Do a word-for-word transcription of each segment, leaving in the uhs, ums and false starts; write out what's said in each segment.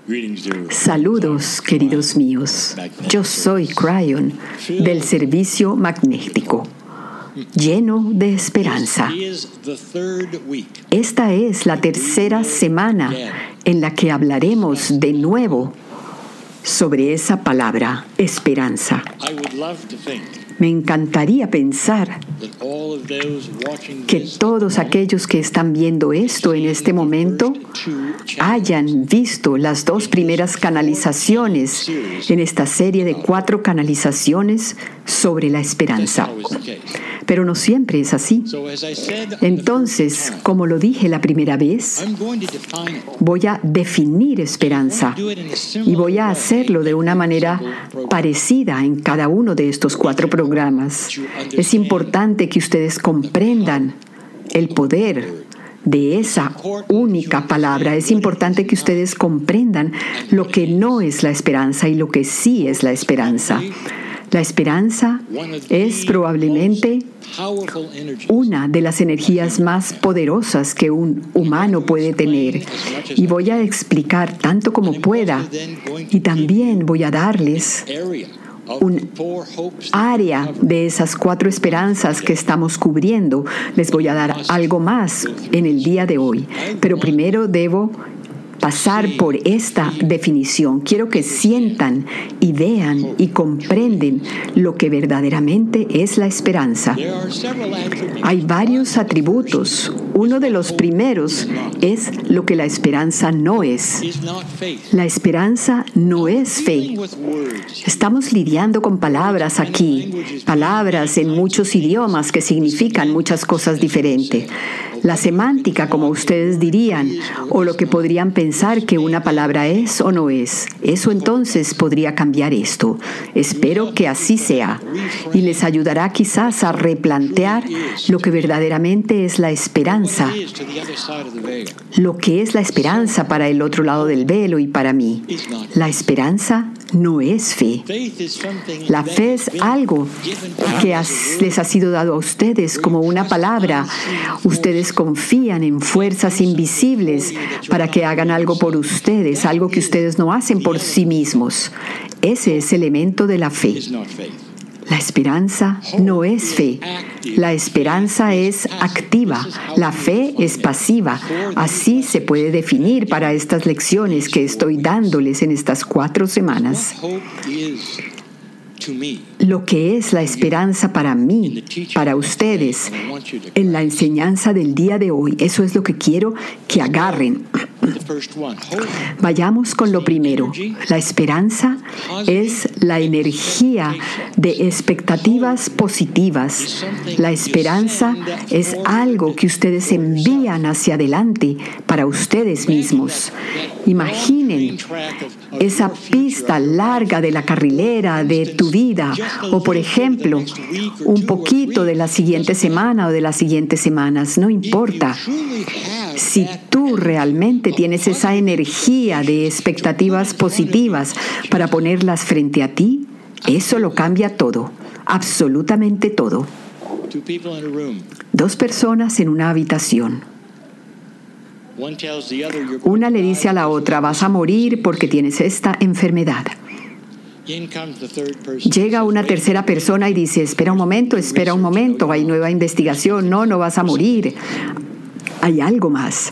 Saludos, queridos míos. Yo soy Cryon, del servicio magnético, lleno de esperanza. Esta es la tercera semana en la que hablaremos de nuevo sobre esa palabra, esperanza. Me encantaría pensar que todos aquellos que están viendo esto en este momento hayan visto las dos primeras canalizaciones en esta serie de cuatro canalizaciones sobre la esperanza. Pero no siempre es así. Entonces, como lo dije la primera vez, voy a definir esperanza y voy a hacerlo de una manera parecida en cada uno de estos cuatro programas. Es importante que ustedes comprendan el poder de esa única palabra. Es importante que ustedes comprendan lo que no es la esperanza y lo que sí es la esperanza. La esperanza es probablemente una de las energías más poderosas que un humano puede tener. Y voy a explicar tanto como pueda. Y también voy a darles un área de esas cuatro esperanzas que estamos cubriendo. Les voy a dar algo más en el día de hoy. Pero primero debo pasar por esta definición. Quiero que sientan y vean y comprenden lo que verdaderamente es la esperanza. Hay varios atributos. Uno de los primeros es lo que la esperanza no es. La esperanza no es fe. Estamos lidiando con palabras aquí, palabras en muchos idiomas que significan muchas cosas diferentes. La semántica, como ustedes dirían, o lo que podrían pensar que una palabra es o no es. Eso entonces podría cambiar esto. Espero que así sea. Y les ayudará quizás a replantear lo que verdaderamente es la esperanza. Lo que es la esperanza para el otro lado del velo y para mí. La esperanza no es fe. La fe es algo que has, les ha sido dado a ustedes como una palabra. Ustedes confían en fuerzas invisibles para que hagan algo por ustedes, algo que ustedes no hacen por sí mismos. Ese es el elemento de la fe. La esperanza no es fe. La esperanza es activa. La fe es pasiva. Así se puede definir para estas lecciones que estoy dándoles en estas cuatro semanas. Lo que es la esperanza para mí, para ustedes, en la enseñanza del día de hoy, eso es lo que quiero que agarren. Vayamos con lo primero. La esperanza es la energía de expectativas positivas. La esperanza es algo que ustedes envían hacia adelante para ustedes mismos. Imaginen esa pista larga de la carrilera de tu vida, o por ejemplo, un poquito de la siguiente semana o de las siguientes semanas, no importa. Si tú realmente tienes esa energía de expectativas positivas para ponerlas frente a ti, eso lo cambia todo, absolutamente todo. Dos personas en una habitación. Una le dice a la otra, vas a morir porque tienes esta enfermedad. Llega una tercera persona y dice, espera un momento, espera un momento, hay nueva investigación, no, no vas a morir. Hay algo más.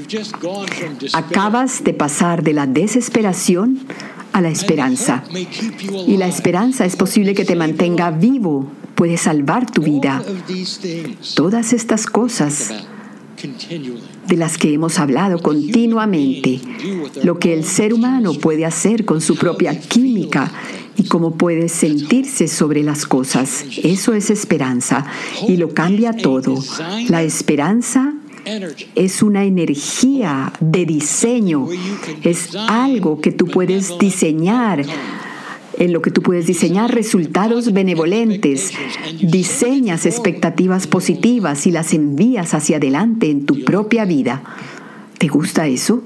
Acabas de pasar de la desesperación a la esperanza. Y la esperanza es posible que te mantenga vivo, puede salvar tu vida. Todas estas cosas de las que hemos hablado continuamente, lo que el ser humano puede hacer con su propia química y cómo puede sentirse sobre las cosas, eso es esperanza y lo cambia todo. La esperanza es una energía de diseño, es algo que tú puedes diseñar, en lo que tú puedes diseñar resultados benevolentes, diseñas expectativas positivas y las envías hacia adelante en tu propia vida. ¿Te gusta eso?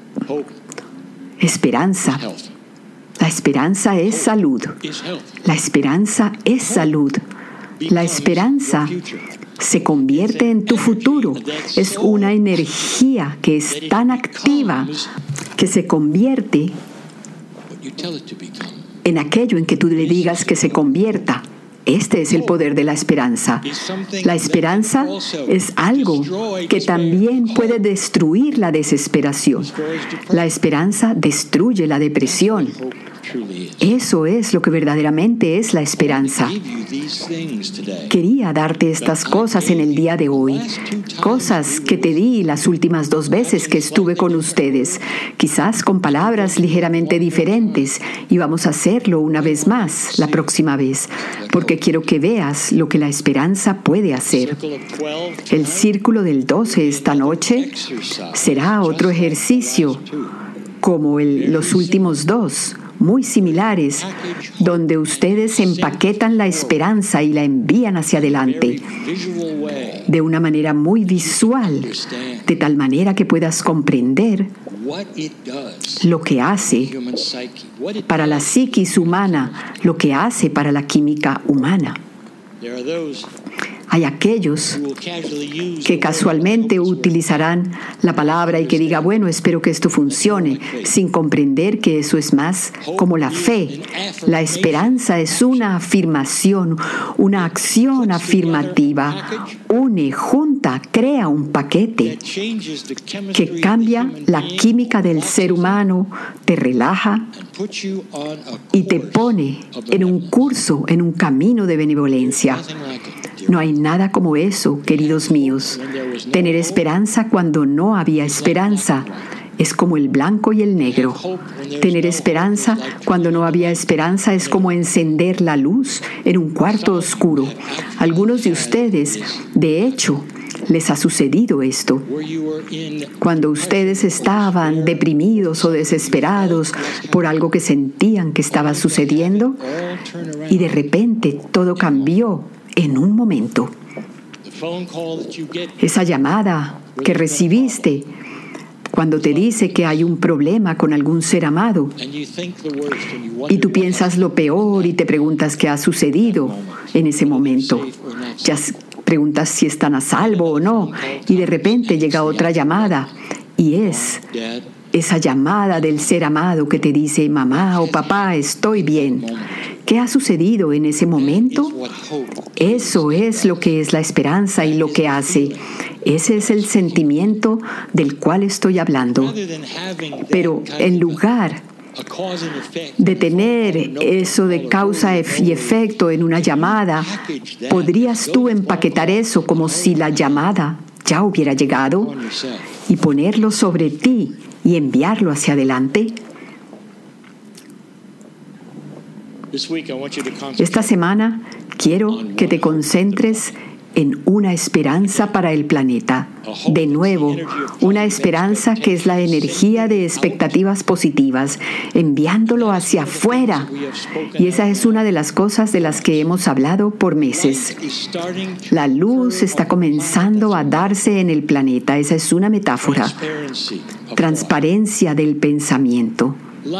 Esperanza. La esperanza es salud. La esperanza es salud. La esperanza se convierte en tu futuro. Es una energía que es tan activa que se convierte en aquello en que tú le digas que se convierta. Este es el poder de la esperanza. La esperanza es algo que también puede destruir la desesperación. La esperanza destruye la depresión. Eso es lo que verdaderamente es la esperanza. Quería darte estas cosas en el día de hoy, cosas que te di las últimas dos veces que estuve con ustedes, quizás con palabras ligeramente diferentes, y vamos a hacerlo una vez más la próxima vez, porque quiero que veas lo que la esperanza puede hacer. El círculo del doce esta noche será otro ejercicio, como el, los últimos dos, muy similares, donde ustedes empaquetan la esperanza y la envían hacia adelante de una manera muy visual, de tal manera que puedas comprender lo que hace para la psiquis humana, lo que hace para la química humana. Hay aquellos que casualmente utilizarán la palabra y que diga, bueno, espero que esto funcione, sin comprender que eso es más como la fe. La esperanza es una afirmación, una acción afirmativa. Une, junta, crea un paquete que cambia la química del ser humano, te relaja y te pone en un curso, en un camino de benevolencia. No hay nada como eso, queridos míos. Tener esperanza cuando no había esperanza. Es como el blanco y el negro. Tener esperanza cuando no había esperanza es como encender la luz en un cuarto oscuro. Algunos de ustedes, de hecho, les ha sucedido esto. Cuando ustedes estaban deprimidos o desesperados por algo que sentían que estaba sucediendo y de repente todo cambió en un momento. Esa llamada que recibiste cuando te dice que hay un problema con algún ser amado y tú piensas lo peor y te preguntas qué ha sucedido en ese momento. Ya preguntas si están a salvo o no y de repente llega otra llamada y es esa llamada del ser amado que te dice, mamá o papá, estoy bien. ¿Qué ha sucedido en ese momento? Eso es lo que es la esperanza y lo que hace. Ese es el sentimiento del cual estoy hablando. Pero en lugar de tener eso de causa y efecto en una llamada, ¿podrías tú empaquetar eso como si la llamada ya hubiera llegado y ponerlo sobre ti y enviarlo hacia adelante? Esta semana quiero que te concentres en una esperanza para el planeta. De nuevo, una esperanza que es la energía de expectativas positivas, enviándolo hacia afuera. Y esa es una de las cosas de las que hemos hablado por meses. La luz está comenzando a darse en el planeta. Esa es una metáfora. Transparencia del pensamiento.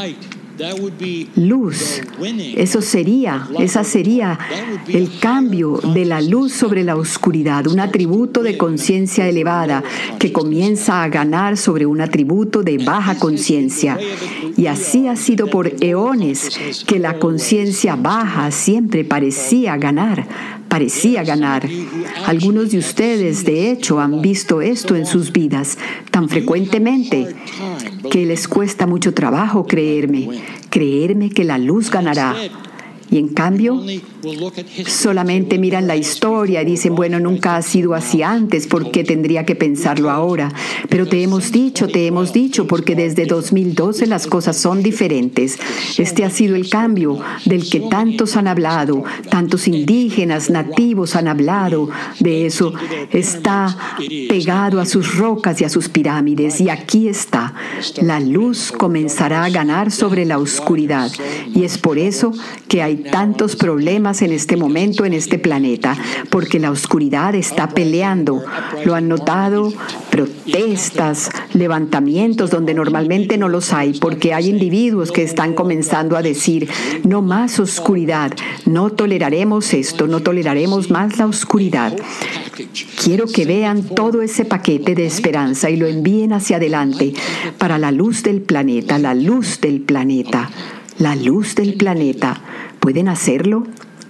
Luz, eso sería, esa sería el cambio de la luz sobre la oscuridad, un atributo de conciencia elevada que comienza a ganar sobre un atributo de baja conciencia. Y así ha sido por eones que la conciencia baja siempre parecía ganar, parecía ganar. Algunos de ustedes, de hecho, han visto esto en sus vidas tan frecuentemente que les cuesta mucho trabajo creerme, creerme que la luz ganará. Y en cambio, solamente miran la historia y dicen, bueno, nunca ha sido así antes, ¿por qué tendría que pensarlo ahora? Pero te hemos dicho, te hemos dicho, porque desde dos mil doce las cosas son diferentes. Este ha sido el cambio del que tantos han hablado, tantos indígenas, nativos han hablado de eso. Está pegado a sus rocas y a sus pirámides, y aquí está. La luz comenzará a ganar sobre la oscuridad, y es por eso que hay tantos problemas en este momento en este planeta, porque la oscuridad está peleando. ¿Lo han notado? Protestas, levantamientos donde normalmente no los hay, porque hay individuos que están comenzando a decir, no más oscuridad, no toleraremos esto, no toleraremos más la oscuridad. Quiero que vean todo ese paquete de esperanza y lo envíen hacia adelante para la luz del planeta, la luz del planeta, la luz del planeta. ¿Pueden hacerlo?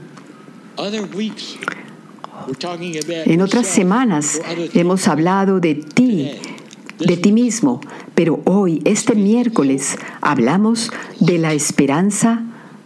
En otras semanas hemos hablado de ti, de ti mismo, pero hoy, este miércoles, hablamos de la esperanza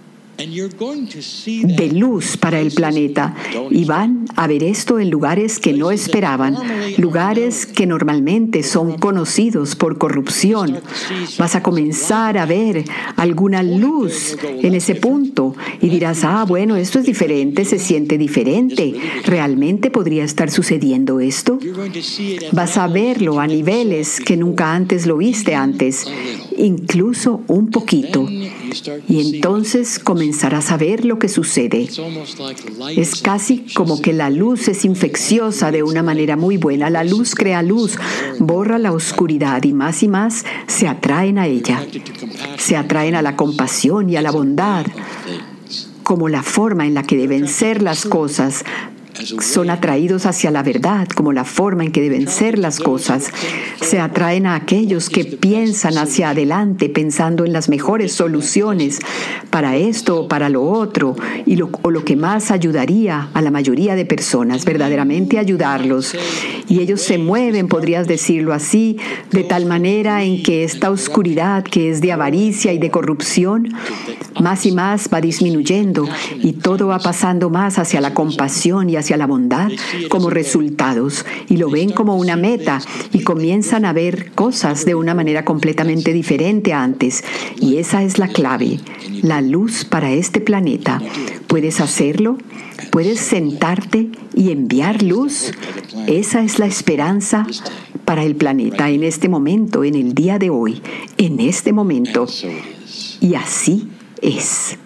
de luz para el planeta, y van a ver esto en lugares que no esperaban, lugares que normalmente son conocidos por corrupción. Vas a comenzar a ver alguna luz en ese punto y dirás, ah, bueno, esto es diferente, se siente diferente. ¿Realmente podría estar sucediendo esto? Vas a verlo a niveles que nunca antes lo viste antes, incluso un poquito. Y entonces comenzarás a ver lo que sucede. Es casi como que la luz es infecciosa de una manera muy buena. La luz crea luz, borra la oscuridad y más y más se atraen a ella. Se atraen a la compasión y a la bondad, como la forma en la que deben ser las cosas. Son atraídos hacia la verdad, como la forma en que deben ser las cosas. Se atraen a aquellos que piensan hacia adelante, pensando en las mejores soluciones para esto o para lo otro, y lo, o lo que más ayudaría a la mayoría de personas, verdaderamente ayudarlos. Y ellos se mueven, podrías decirlo así, de tal manera en que esta oscuridad que es de avaricia y de corrupción, más y más va disminuyendo, y todo va pasando más hacia la compasión y hacia hacia la bondad como resultados, y lo ven como una meta y comienzan a ver cosas de una manera completamente diferente a antes. Y esa es la clave, la luz para este planeta. ¿Puedes hacerlo? ¿Puedes sentarte y enviar luz? Esa es la esperanza para el planeta en este momento, en el día de hoy, en este momento. Y así es.